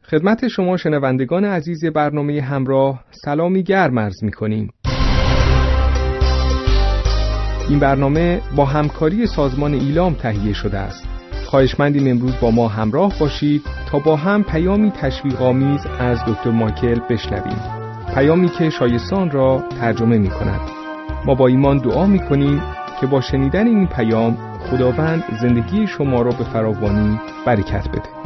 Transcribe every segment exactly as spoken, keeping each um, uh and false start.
خدمت شما شنوندگان عزیز برنامه همراه سلامی گرم عرض می‌کنیم. این برنامه با همکاری سازمان ایلام تهیه شده است. خواهشمندیم امروز با ما همراه باشید تا با هم پیامی تشویق‌آمیز از دکتر مایکل بشنویم. پیامی که شایستان را ترجمه می‌کند. ما با ایمان دعا می‌کنیم که با شنیدن این پیام خداوند زندگی شما را به فراوانی برکت بده.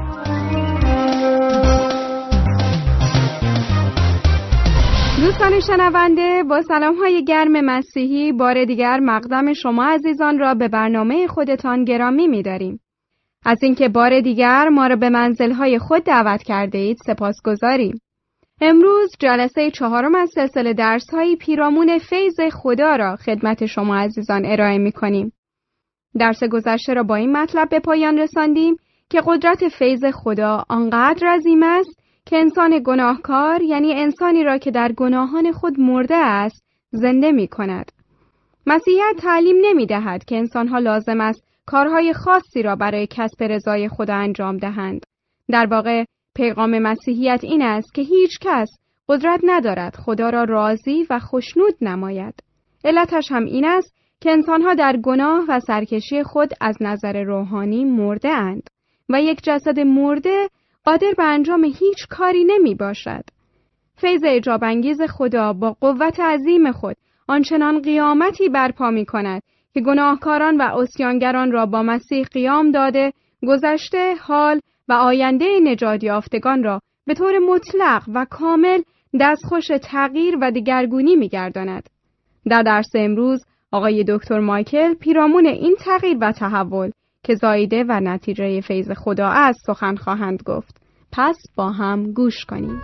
دوستان شنونده، با سلام‌های گرم مسیحی بار دیگر مقدم شما عزیزان را به برنامه خودتان گرامی می‌داریم. از اینکه بار دیگر ما را به منزل‌های خود دعوت کرده اید سپاسگزاریم. امروز جلسه چهارم از سلسله درس‌های پیرامون فیض خدا را خدمت شما عزیزان ارائه می‌کنیم. درس گذشته را با این مطلب به پایان رساندیم که قدرت فیض خدا آنقدر عظیم است که انسان گناهکار، یعنی انسانی را که در گناهان خود مرده است، زنده می کند. مسیحیت تعلیم نمی دهد که انسانها لازم است کارهای خاصی را برای کسب رضای خدا انجام دهند. در واقع پیغام مسیحیت این است که هیچ کس قدرت ندارد خدا را راضی و خوشنود نماید. علتش هم این است که انسانها در گناه و سرکشی خود از نظر روحانی مرده اند و یک جسد مرده قادر به انجام هیچ کاری نمی باشد. فیض اعجاب انگیز خدا با قوت عظیم خود آنچنان قیامتی برپا می کند که گناهکاران و عصیانگران را با مسیح قیام داده، گذشته، حال و آینده نجات یافتگان را به طور مطلق و کامل دستخوش تغییر و دگرگونی می گرداند. در درس امروز آقای دکتر مایکل پیرامون این تغییر و تحول که زایده و نتیجه فیض خدا است سخن خواهند گفت. پس با هم گوش کنیم.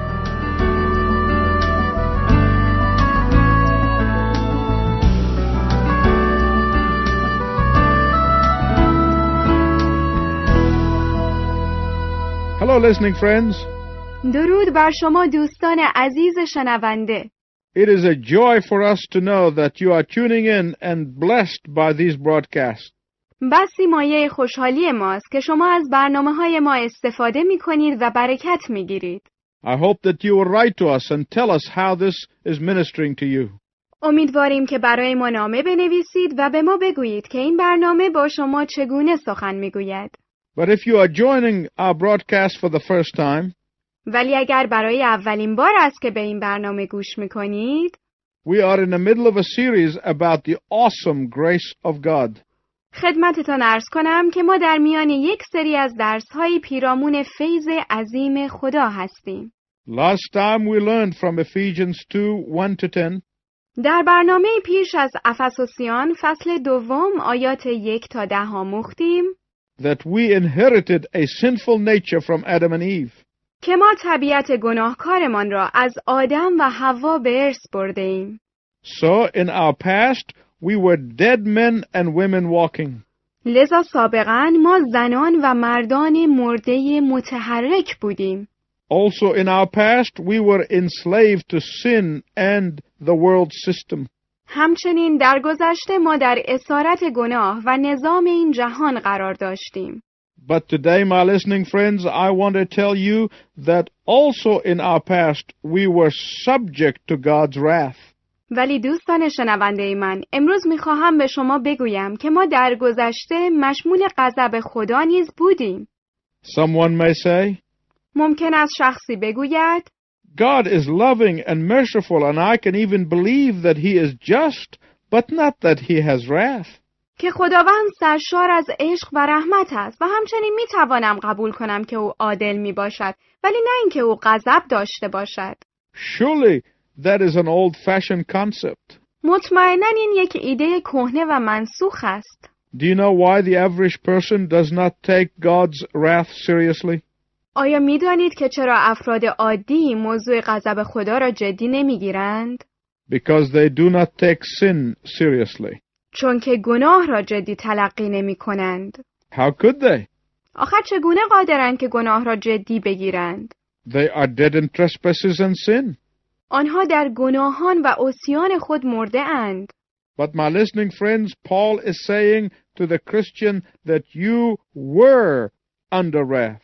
Hello listening friends. درود بر شما دوستان عزیز شنونده. It is a joy for us to know that you are tuning in and blessed by these broadcasts. بسی مایه خوشحالی ماست که شما از برنامه‌های ما استفاده می‌کنید و برکت می‌گیرید. I hope that you will write to us and tell us how this is ministering to you. امیدواریم که برای ما نامه بنویسید و به ما بگویید که این برنامه با شما چگونه سخن می‌گوید. But if you are joining our broadcast for the first time, ولی اگر برای اولین بار است که به این برنامه گوش می‌کنید، we are in the middle of a series about the awesome grace of God. خدمتتان عرض کنم که ما در میان یک سری از درس‌های پیرامون فیض عظیم خدا هستیم. Last time we learned from Ephesians two, one to ten. در برنامه پیش از افسوسیان فصل دوم آیات یک تا ده آموختیم that we inherited a sinful nature from Adam and Eve. که ما طبیعت گناهکارمان را از آدم و حوا به ارث برده ایم. So in our past we were dead men and women walking. لذا سابقاً ما زنان و مردان مرده متحرک بودیم. Also in our past we were enslaved to sin and the world system. همچنین در گذشته ما در اسارت گناه و نظام این جهان قرار داشتیم. But today, my listening friends, I want to tell you that also in our past we were subject to God's wrath. ولی دوستان شنونده من، امروز میخواهم به شما بگویم که ما در گذشته مشمول غضب خدا نیز بودیم. Someone may say, ممکن است شخصی بگوید God is loving and merciful and I can even believe that he is just, but not that he has wrath. که خداوند سرشار از عشق و رحمت است و همچنین میتوانم قبول کنم که او عادل میباشد، ولی نه اینکه او غضب داشته باشد. Surely that is an old-fashioned concept. مطمئناً این یک ایده کهنه و منسوخ است. Do you know why the average person does not take God's wrath seriously? آیا میدانید که چرا افراد عادی موضوع غضب خدا را جدی نمیگیرند؟ Because they do not take sin seriously. چون که گناه را جدی تلقی نمی کنند. How could they? آخر چگونه قادرند که گناه را جدی بگیرند؟ They are dead in trespasses and sin. آنها در گناهان و عصیان خود مرده اند. But my listening friends, Paul is saying to the Christian that you were under wrath.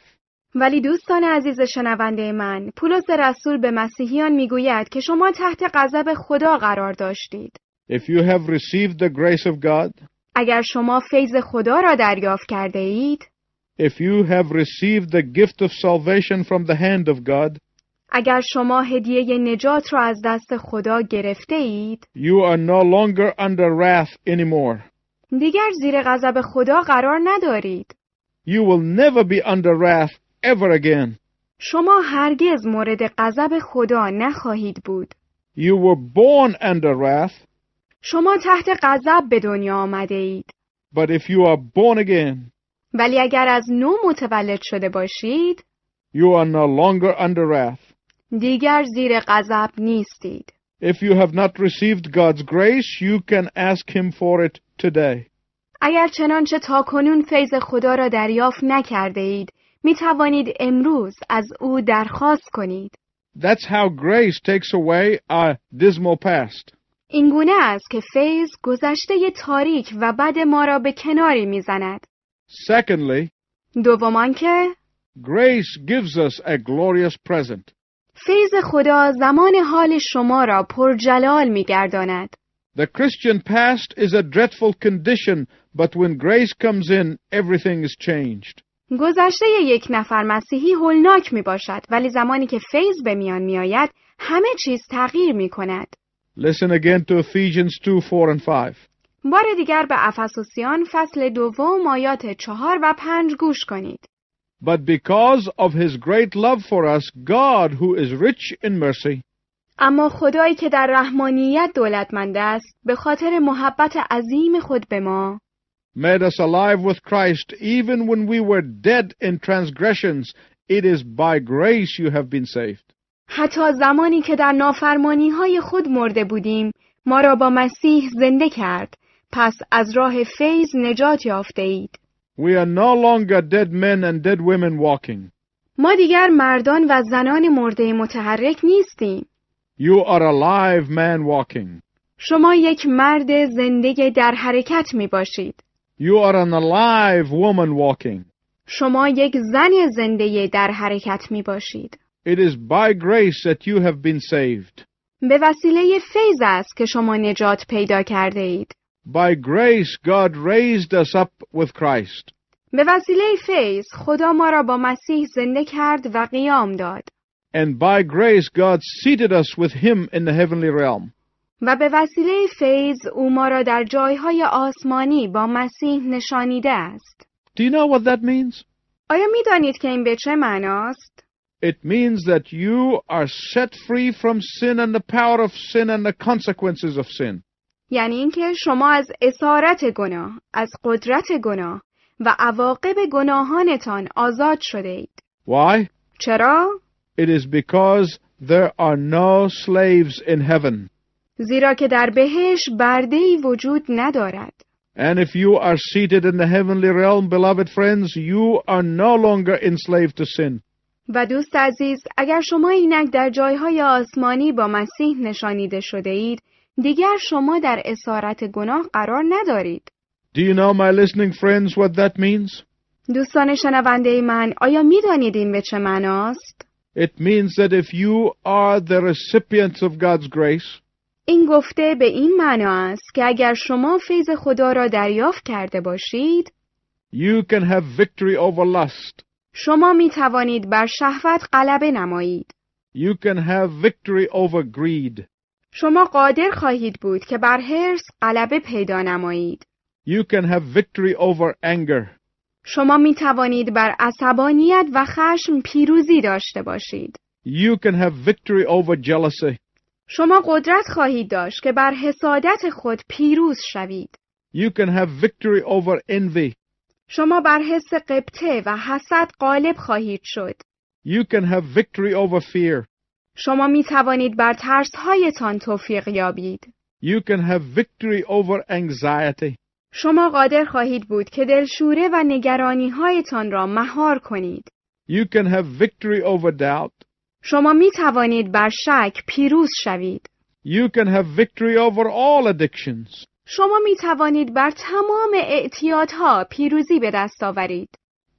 ولی دوستان عزیز شنونده من، پولس رسول به مسیحیان میگوید که شما تحت غضب خدا قرار داشتید. If you have received the grace of God, اگر شما فیض خدا را دریافت کرده اید، if you have received the gift of salvation from the hand of God, اگر شما هدیه نجات را از دست خدا گرفته اید، you are no longer under wrath anymore. دیگر زیر غضب خدا قرار ندارید. You will never be under wrath ever again. شما هرگز مورد غضب خدا نخواهید بود. You were born under wrath, شما تحت غضب به دنیا آمده اید. but if you are born again, ولی اگر از نو متولد شده باشید، you are no longer under wrath. دیگر زیر غضب نیستید. If you have not received God's grace, you can ask Him for it today. اگر چنانچه تاکنون فیض خدا را دریافت نکرده اید، می توانید امروز از او درخواست کنید. That's how grace takes away our dismal past. این گونه است که فیض گذشته تاریک و بد ما را به کناری می زند. Secondly, دومان که grace gives us a glorious present. فیض خدا زمان حال شما را پرجلال می گرداند. The Christian past is a dreadful condition, but when grace comes in, everything is changed. گذشته یک نفر مسیحی هولناک می باشد، ولی زمانی که فیض به میان می آید، همه چیز تغییر می کند. Listen again to Ephesians two, four and five. بار دیگر به افسوسیان فصل دوم آیات چهار و پنج گوش کنید. But because of His great love for us, God, who is rich in mercy, اما خدایی که در رحمانیت دولتمند است، به خاطر محبت عظیم خود به ما، made us alive with Christ even when we were dead in transgressions. It is by grace you have been saved. حتی زمانی که در نافرمانی‌های خود مرده بودیم، ما را با مسیح زنده کرد. پس از راه فیض نجات یافته اید. We are no longer dead men and dead women walking. ما دیگر مردان و زنان مرده متحرک نیستیم. You are a live man walking. شما یک مرد زنده در حرکت می باشید. You are an alive woman walking. شما یک زن زنده در حرکت می باشید. It is by grace that you have been saved. به وسیله فیض است که شما نجات پیدا کرده اید. By grace God raised us up with Christ. به وسیله فیض خدا ما را با مسیح زنده کرد و قیام داد. And by grace God seated us with Him in the heavenly realm. و به وسیله فیض او ما را در جایهای آسمانی با مسیح نشانیده است. Do you know what that means? آیا می دانید که این به چه معناست؟ It means that you are set free from sin and the power of sin and the consequences of sin. یعنی اینکه شما از اسارت گناه، از قدرت گناه و عواقب گناهانتان آزاد شده اید. Why? چرا؟ It is because there are no slaves in heaven. زیرا که در بهشت برده‌ای وجود ندارد. And if you are seated in the heavenly realm, beloved friends, you are no longer enslaved to sin. و دوست عزیز، اگر شما اینک در جایهای آسمانی با مسیح نشانیده شده اید، دیگر شما در اسارت گناه قرار ندارید. Do you know, my listening friends, what that means? دوستان شنونده من، آیا می دانید این به چه معناست؟ It means that if you are the recipients of God's grace, این گفته به این معنا است که اگر شما فیض خدا را دریافت کرده باشید، you can have victory over lust. شما می توانید بر شهوت غلبه نمایید. You can have victory over greed. شما قادر خواهید بود که بر حرص غلبه پیدا نمایید. You can have victory over anger. شما می توانید بر عصبانیت و خشم پیروزی داشته باشید. You can have victory over jealousy. شما قدرت خواهید داشت که بر حسادت خود پیروز شوید. You can have victory over envy. شما بر حس غبطه و حسد غالب خواهید شد. You can have victory over fear. شما می توانید بر ترس‌هایتان توفیق یابید. You can have victory over anxiety. شما قادر خواهید بود که دلشوره و نگرانی‌هایتان را مهار کنید. You can have victory over doubt. شما می توانید بر شک پیروز شوید. You can have victory over all addictions. شما می توانید بر تمام اعتیادها پیروزی به دست آورید.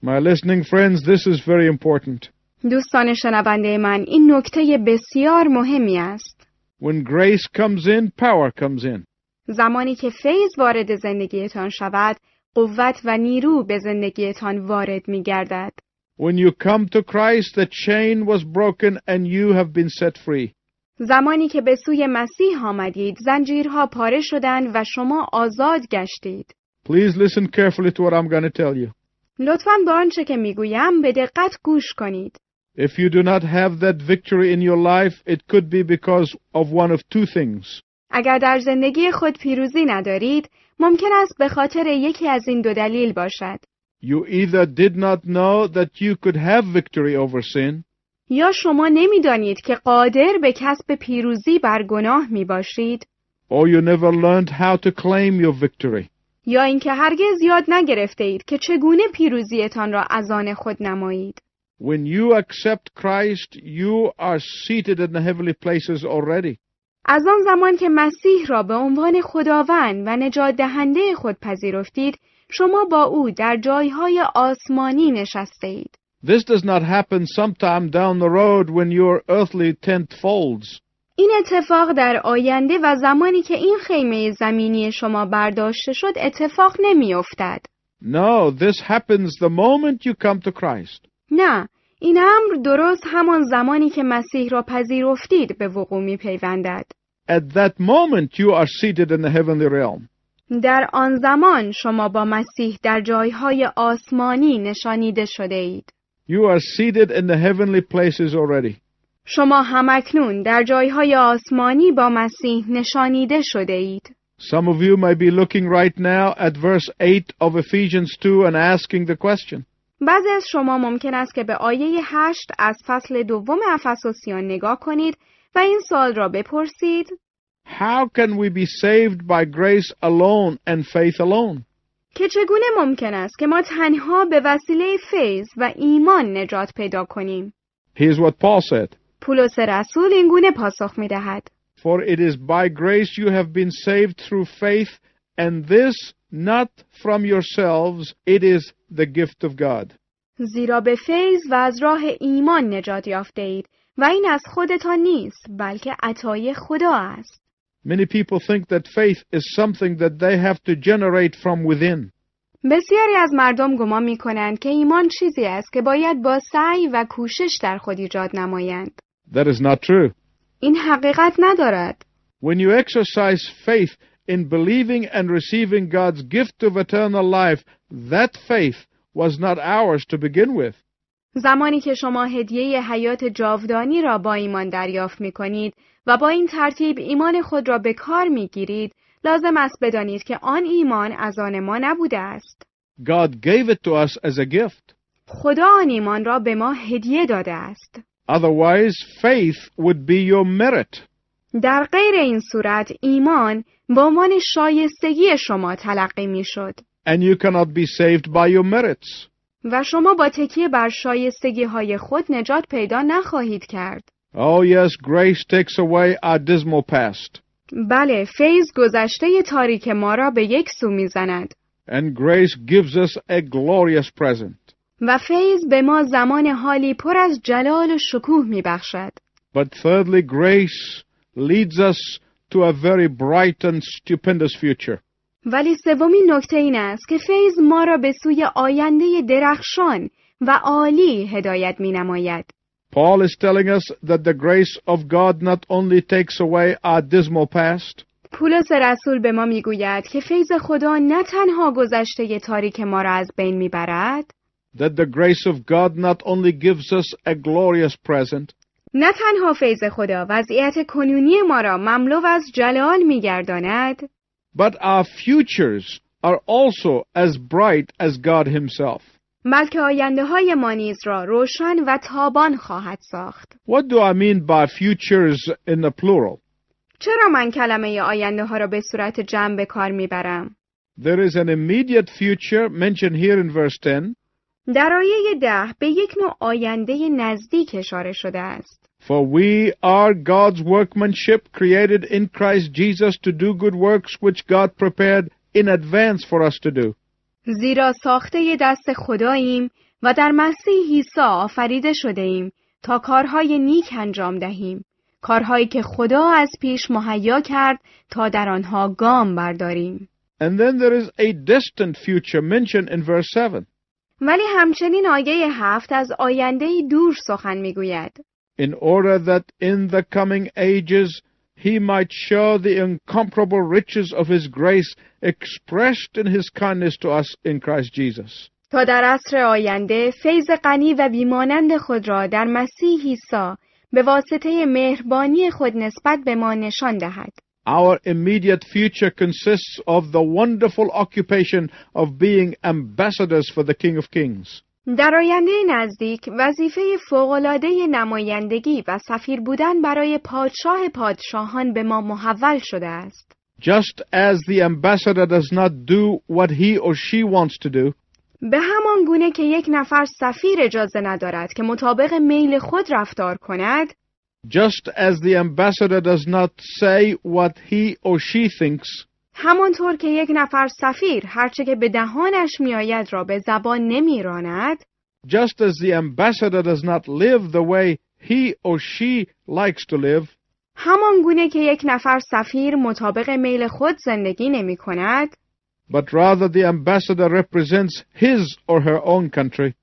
My listening friends, this is very important. دوستان شنونده من، این نکته بسیار مهمی است. When grace comes in, power comes in. زمانی که فیض وارد زندگیتان شود، قوت و نیرو به زندگیتان وارد می گردد. When you come to Christ, the chain was broken and you have been set free. زمانی که به سوی مسیح آمدید، زنجیرها پاره شدند و شما آزاد گشتید. Please listen carefully to what I'm going to tell you. لطفاً به آنچه که میگویم به دقت گوش کنید. If you do not have that victory in your life, it could be because of one of two things. اگر در زندگی خود پیروزی ندارید، ممکن است به خاطر یکی از این دو دلیل باشد. You either did not know that you could have victory over sin, یا شما نمیدانید که قادر به کسب پیروزی بر گناه می باشید، or you never learned how to claim your victory. یا اینکه هرگز یاد نگرفته اید که چگونه پیروزیتان را از آن خود نمایید. When you accept Christ, you are seated in the heavenly places already. از آن زمان که مسیح را به عنوان خداوند و نجات دهنده خود پذیرفتید، شما با او در جایهای آسمانی نشسته اید. This does not happen sometime down the road when your earthly tent folds. این اتفاق در آینده و زمانی که این خیمه زمینی شما برداشته شد اتفاق نمی افتد. No, this happens the moment you come to Christ. نه، این امر درست همان زمانی که مسیح را پذیرفتید به وقوع می پیوندد. At that moment you are seated in the heavenly realm. در آن زمان شما با مسیح در جایهای آسمانی نشانیده شده اید. You are seated in the heavenly places already. شما همکنون در جایهای آسمانی با مسیح نشانیده شده اید. Some of you may be looking right now at verse eight of Ephesians two and asking the question. بعضی از شما ممکن است که به آیه هشت از فصل دوم افسوسیان نگاه کنید و این سوال را بپرسید: How can we be saved by grace alone and faith alone? که چگونه ممکن است که ما تنها به وسیله فیض و ایمان نجات پیدا کنیم؟ Here's what Paul said. پولس رسول این گونه پاسخ می دهد: For it is by grace you have been saved through faith, and this not from yourselves, it is the gift of God. زیرا به فیض و از راه ایمان نجات یافته اید و این از خودتان نیست بلکه عطای خدا است. Many people think that faith is something that they have to generate from within. بسیاری از مردم گمان می کنند که ایمان چیزی است که باید با سعی و کوشش در خود ایجاد نمایند. That is not true. این حقیقت ندارد. When you exercise faith in believing and receiving God's gift of eternal life, that faith was not ours to begin with. زمانی که شما هدیه حیات جاودانی را با ایمان دریافت می کنید و با این ترتیب ایمان خود را به کار می گیرید، لازم است بدانید که آن ایمان از آن ما نبوده است. God gave it to us as a gift. خدا آن ایمان را به ما هدیه داده است. Otherwise, faith would be your merit. در غیر این صورت ایمان به عنوان شایستگی شما تلقی می شد. And you cannot be saved by your merits. و شما با تکیه بر شایستگی های خود نجات پیدا نخواهید کرد. Oh yes, grace takes away our dismal past. بله، فیض گذشته تاریک ما را به یک سو می‌زند. And grace gives us a glorious present. و فیض به ما زمان حالی پر از جلال و شکوه می‌بخشد. But thirdly, grace leads us to a very bright and stupendous future. ولی سومین نکته این است که فیض ما را به سوی آینده درخشان و عالی هدایت می‌نماید. Paul is telling us that the grace of God not only takes away our dismal past, پولس رسول به ما میگوید که فیض خدا نه تنها گذشته تاریک ما را از بین میبرد، that the grace of God not only gives us a glorious present, نه تنها فیض خدا وضعیت کنونی ما را مملو از جلال میگرداند، but our futures are also as bright as God himself. بلکه آینده های ما نیز را روشن و تابان خواهد ساخت. What do I mean by futures in the plural? چرا من کلمه آینده ها را به صورت جمع به کار میبرم؟ There is an immediate future mentioned here in verse ten. در آیه ده به یک نوع آینده نزدیک اشاره شده است. For we are God's workmanship created in Christ Jesus to do good works which God prepared in advance for us to do. زیرا ساخته دست خداییم و در مسیح عیسی آفریده شده ایم تا کارهای نیک انجام دهیم، کارهایی که خدا از پیش مهیا کرد تا در آنها گام برداریم. And then there is a distant future mentioned in verse seven. ولی همچنین آیه هفت از آینده‌ای دور سخن می‌گوید. In order that in the coming ages he might show the incomparable riches of his grace expressed in his kindness to us in Christ Jesus. تا در عصر آینده فیض غنی و بیمانند خود را در مسیح عیسی به واسطه مهربانی خود نسبت به ما نشان دهد. Our immediate future consists of the wonderful occupation of being ambassadors for the King of Kings. در آینده نزدیک وظیفه فوق‌العاده نمایندگی و سفیر بودن برای پادشاه پادشاهان به ما محول شده است. Just as the ambassador does not do what he or she wants to do, به همان گونه که یک نفر سفیر اجازه ندارد که مطابق میل خود رفتار کند، just as the ambassador does not say what he or she thinks, همانطور که یک نفر سفیر هرچه که به دهانش میآید را به زبان نمیراند، just as the ambassador does not live the way he or she likes to live, همان گونه که یک نفر سفیر مطابق میل خود زندگی نمی کند، but rather the ambassador represents his or her own country,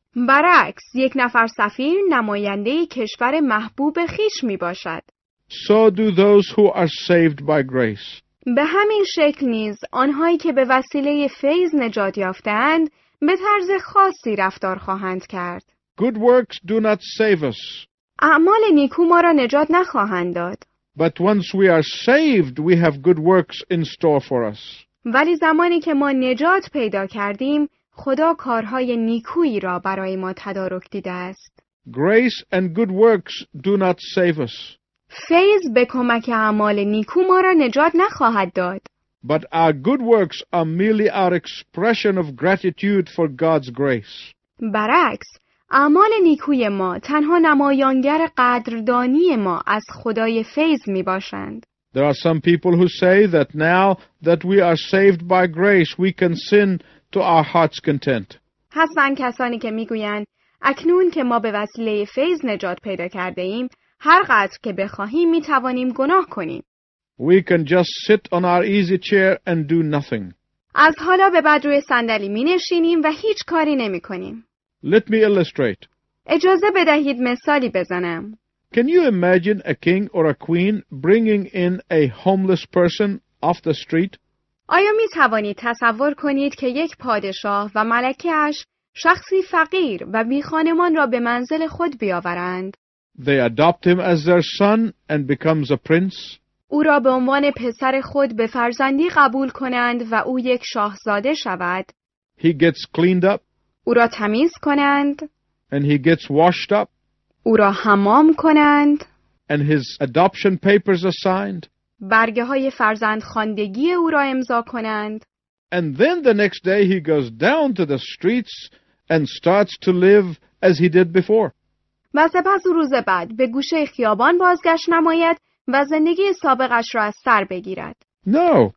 برعکس یک نفر سفیر نماینده کشور محبوب خیش می باشد. so do those who are saved by grace. به همین شکل نیز آنهایی که به وسیله فیض نجات یافتند به طرز خاصی رفتار خواهند کرد. Good works do not save us, اعمال نیکو ما را نجات نخواهند داد. but once we are saved, we have good works in store for us. ولی زمانی که ما نجات پیدا کردیم، خدا کارهای نیکویی را برای ما تدارک دیده است. Grace and good works do not save us, فیض به کمک اعمال نیکو ما را نجات نخواهد داد. but our good works are merely our expression of gratitude for God's grace. برعکس، اعمال نیکوی ما تنها نمایانگر قدردانی ما از خدای فیض می باشند. There are some people who say that now that we are saved by grace, we can sin to our heart's content. هستند کسانی که میگویند اکنون که ما به وسیله فیض نجات پیدا کرده ایم، هر قدر که بخواهیم می توانیم گناه کنیم. We can just sit on our easy chair and do nothing. از حالا به بعد روی صندلی می نشینیم و هیچ کاری نمی کنیم. Let me illustrate. اجازه بدهید مثالی بزنم. Can you imagine a king or a queen bringing in a homeless person off the street? آیا می توانید تصور کنید که یک پادشاه و ملکه‌اش شخصی فقیر و بی خانمان را به منزل خود بیاورند؟ They adopt him as their son and becomes a prince. او را به عنوان پسر خود به فرزندی قبول کنند و او یک شاهزاده شود. He gets cleaned up او را تمیز کنند. and he gets washed up او را حمام کنند. and his adoption papers are signed. برگه های فرزندخواندگی او را امضا کنند. And then the next day he goes down to the streets and starts to live as he did before. و سپس روز بعد به گوشه خیابان بازگشت نماید و زندگی سابقش را از سر بگیرد. No,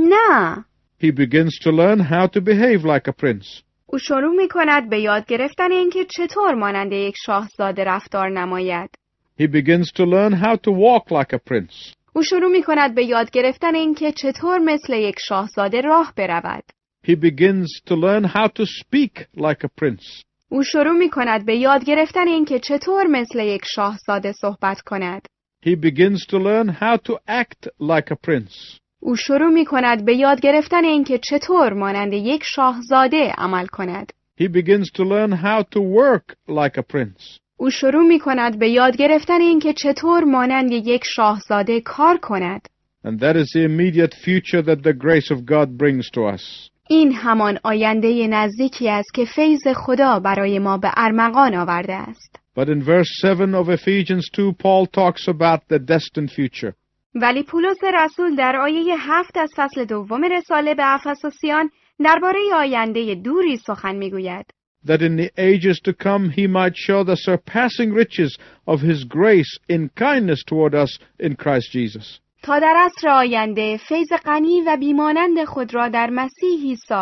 نه. he begins to learn how to behave like a prince. او شروع می کند به یاد گرفتن اینکه چطور مانند یک شاهزاده رفتار نماید. He begins to learn how to walk like a prince. او شروع می کند به یاد گرفتن اینکه چطور مثل یک شاهزاده راه برود. He begins to learn how to speak like a prince. او شروع می کند به یاد گرفتن اینکه چطور مثل یک شاهزاده صحبت کند. He begins to learn how to act like a prince. او شروع می کند به یاد گرفتن اینکه چطور مانند یک شاهزاده عمل کند. He begins to learn how to work like a prince. او شروع می کند به یاد گرفتن اینکه چطور مانند یک شاهزاده کار کند. And that is the immediate future that the grace of God brings to us. این همان آینده نزدیکی است که فیض خدا برای ما به ارمغان آورده است. But in verse seven of Ephesians two, Paul talks about the destined future. ولی پولس رسول در آیه هفت از فصل دوم رساله به افسوسیان درباره آینده دوری سخن میگوید. That in the ages to come he might show the surpassing riches of his grace in kindness toward us in Christ Jesus. تا در عصر آینده فیض غنی و بیمانند خود را در مسیح عیسی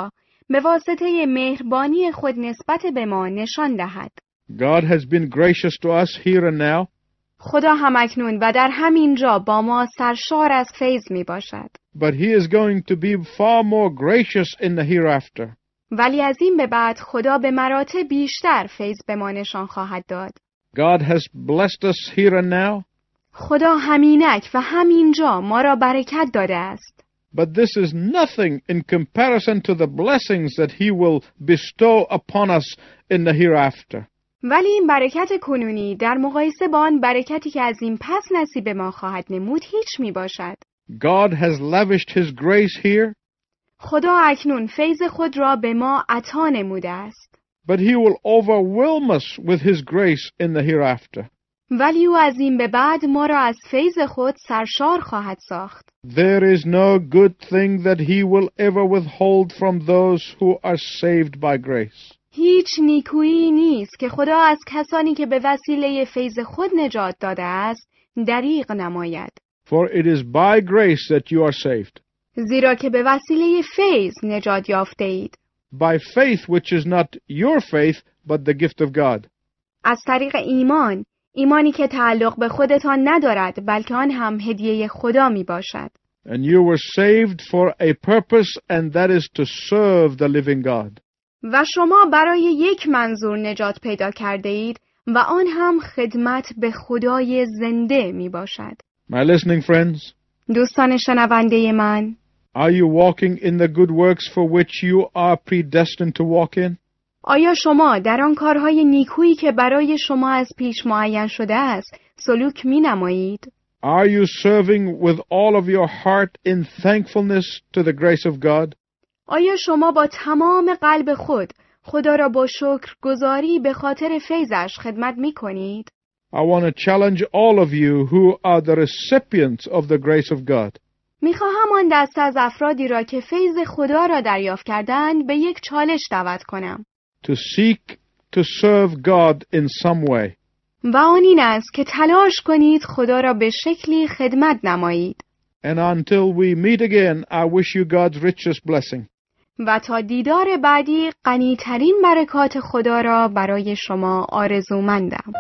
به واسطه مهربانی خود نسبت به ما نشان دهد. God has been gracious to us here and now. خدا همکنون و در همین جا با ما سرشار از فیض می باشد. But he is going to be far more gracious in the hereafter. ولی از این به بعد خدا به مراتب بیشتر فیض به ما نشان خواهد داد. God has blessed us here and now. خدا همینک و همینجا ما را برکت داده است. But this is nothing in comparison to the blessings that he will bestow upon us in the hereafter. ولی این برکت کنونی در مقایسه با آن برکتی که از این پس نصیب ما خواهد نمود هیچ می باشد. God has lavished his grace here. خدا اکنون فیض خود را به ما عطا نموده است. But he will overwhelm us with his grace in the hereafter. ولی او از این به بعد ما را از فیض خود سرشار خواهد ساخت. There is no good thing that he will ever withhold from those who are saved by grace. هیچ نیکویی نیست که خدا از کسانی که به وسیله فیض خود نجات داده است دریغ نماید. For it is by grace that you are saved. زیرا که به وسیله فیض نجات یافته اید. By faith which is not your faith but the gift of God. از طریق ایمان، ایمانی که تعلق به خودتان ندارد بلکه آن هم هدیه خدا می باشد. And you were saved for a purpose and that is to serve the living God. و شما برای یک منظور نجات پیدا کرده اید و آن هم خدمت به خدای زنده می باشد. My listening friends, دوستان شنونده من، are you walking in the good works for which you are predestined to walk in? آیا شما در آن کارهای نیکویی که برای شما از پیش معین شده است سلوک می نمایید؟ Are you serving with all of your heart in thankfulness to the grace of God? آیا شما با تمام قلب خود خدا را با شکر گزاری به خاطر فیضش خدمت می کنید؟ I want to challenge all of you who are the recipients of the grace of God. میخواهم آن دسته از افرادی را که فیض خدا را دریافت کردند به یک چالش دعوت کنم. To seek to serve God in some way. و آن این است که تلاش کنید خدا را به شکلی خدمت نمایید. And until we meet again, I wish you God's richest blessing. و تا دیدار بعدی غنی‌ترین برکات خدا را برای شما آرزومندم.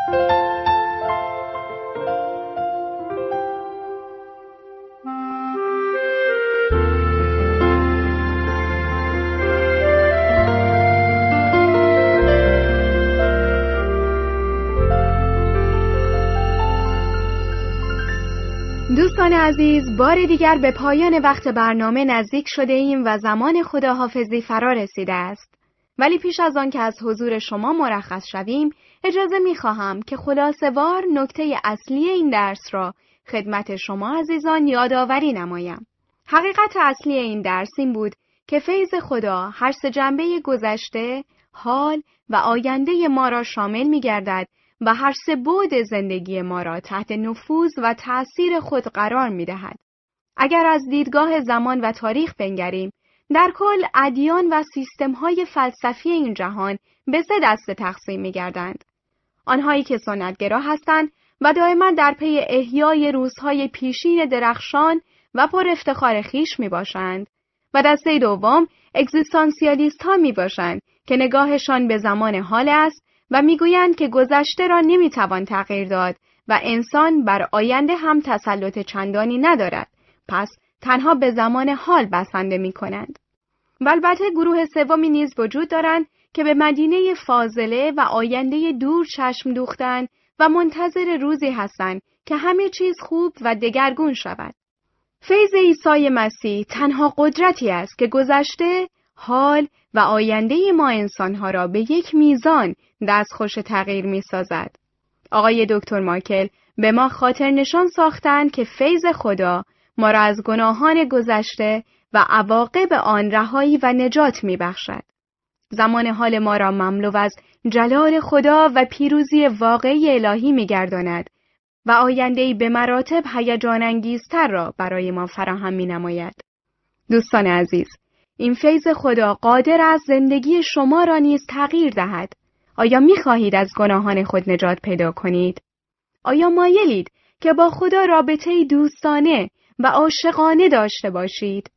دوستان عزیز، بار دیگر به پایان وقت برنامه نزدیک شده ایم و زمان خداحافظی فرا رسیده است. ولی پیش از آن که از حضور شما مرخص شویم، اجازه می خواهم که خلاصه‌وار نکته اصلی این درس را خدمت شما عزیزان یادآوری نمایم. حقیقت اصلی این درس این بود که فیض خدا هر سه جنبه گذشته، حال و آینده ما را شامل می گردد و هر سه بعد زندگی ما را تحت نفوذ و تأثیر خود قرار می دهد. اگر از دیدگاه زمان و تاریخ بنگریم، در کل ادیان و سیستم‌های فلسفی این جهان به سه دسته تقسیم می گردند. آنهایی که سنتگرا هستند و دائما در پی احیای روزهای پیشین درخشان و پر افتخار خیش می باشند و دسته دوم اگزیستانسیالیست ها می باشند که نگاهشان به زمان حال است و میگویند که گذشته را نمیتوان تغییر داد و انسان بر آینده هم تسلط چندانی ندارد، پس تنها به زمان حال بسنده میکنند. و البته گروه سومی نیز وجود دارند که به مدینه فاضله و آینده دور چشم دوختند و منتظر روزی هستند که همه چیز خوب و دگرگون شود. فیض عیسی مسیح تنها قدرتی است که گذشته، حال و آینده ما انسانها را به یک میزان دستخوش تغییر می سازد. آقای دکتر مایکل به ما خاطر نشان ساختند که فیض خدا ما را از گناهان گذشته و عواقب آن رهایی و نجات می بخشد. زمان حال ما را مملو از جلال خدا و پیروزی واقعی الهی می گرداند و آینده‌ای به مراتب هیجان انگیزتر را برای ما فراهم می نماید. دوستان عزیز، این فیض خدا قادر است زندگی شما را نیز تغییر دهد. آیا می خواهید از گناهان خود نجات پیدا کنید؟ آیا مایلید که با خدا رابطه‌ای دوستانه و عاشقانه داشته باشید؟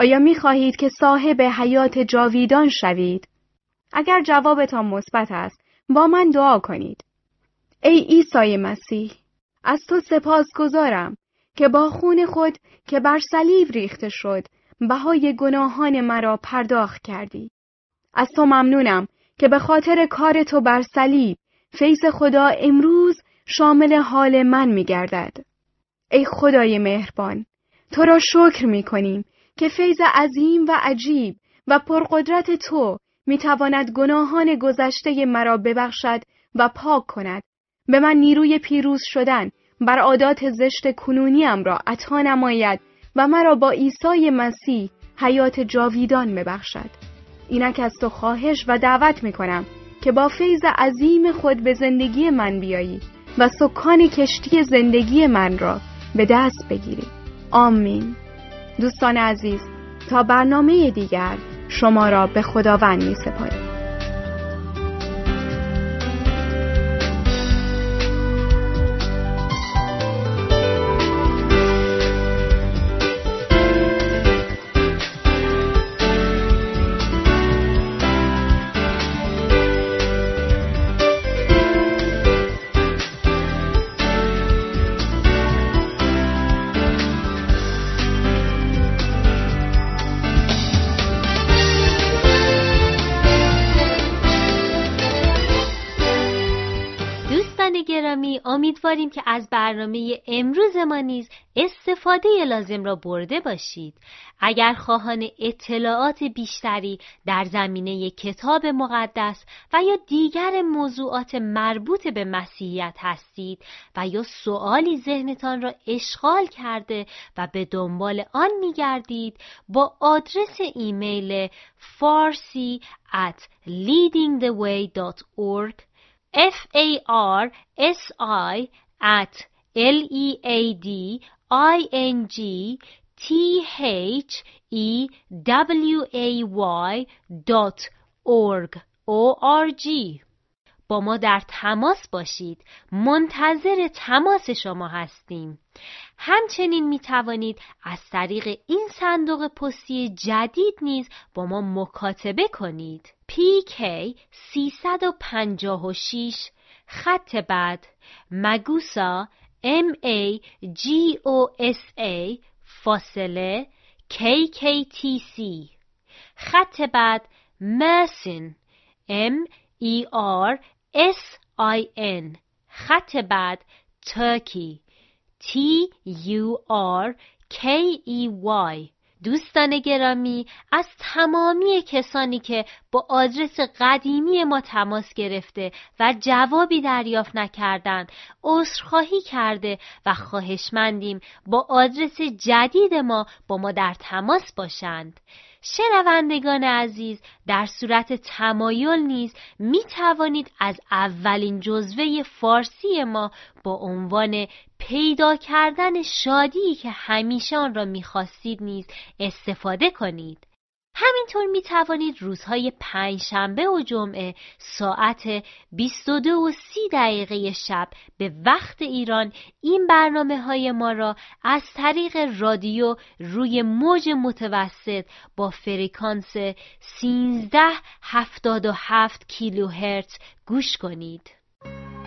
آیا می خواهید که صاحب حیات جاویدان شوید؟ اگر جوابتان مثبت است، با من دعا کنید. ای عیسی مسیح، از تو سپاسگزارم که با خون خود که بر صلیب ریخته شد، بهای گناهان مرا پرداخت کردی. از تو ممنونم که به خاطر کار تو بر صلیب، فیض خدا امروز شامل حال من می گردد. ای خدای مهربان، تو را شکر می کنیم که فیض عظیم و عجیب و پرقدرت تو می تواند گناهان گذشته مرا ببخشد و پاک کند. به من نیروی پیروز شدن بر عادات زشت کنونیم را عطا نماید و مرا با عیسی مسیح حیات جاویدان ببخشد. اینک از تو خواهش و دعوت می کنم که با فیض عظیم خود به زندگی من بیایی و سکان کشتی زندگی من را به دست بگیری. آمین. دوستان عزیز، تا برنامه دیگر شما را به خداوند می سپاریم. گرامی، امیدواریم که از برنامه امروز ما نیز استفاده لازم را برده باشید. اگر خواهان اطلاعات بیشتری در زمینه کتاب مقدس و یا دیگر موضوعات مربوط به مسیحیت هستید و یا سوالی ذهنتان را اشغال کرده و به دنبال آن می‌گردید، با آدرس ایمیل farsi at leading the way dot org F A R S I at L E A D I N G T H E W A Y dot org با ما در تماس باشید. منتظر تماس شما هستیم. همچنین می توانید از طریق این صندوق پستی جدید نیز با ما مکاتبه کنید. پی کی سیصد و پنجاه و شش خط بعد مگوسا ام ای جی او اس ای فاصله کی کی تی سی خط بعد مرسین ام ای آر اس آی ان خط بعد ترکی تی یو آر کی ای وای. دوستان گرامی، از تمامی کسانی که با آدرس قدیمی ما تماس گرفته و جوابی دریافت نکردند عذرخواهی کرده و خواهشمندیم با آدرس جدید ما با ما در تماس باشند. شنوندگان عزیز، در صورت تمایل نیز می توانید از اولین جزوه فارسی ما با عنوان پیدا کردن شادی که همیشه آن را می خواستید نیز استفاده کنید. همینطور می توانید روزهای پنجشنبه و جمعه ساعت بیست و دو و سی دقیقه شب به وقت ایران این برنامه های ما را از طریق رادیو روی موج متوسط با فرکانس سیزده هفتاد و هفت کیلوهرتز گوش کنید.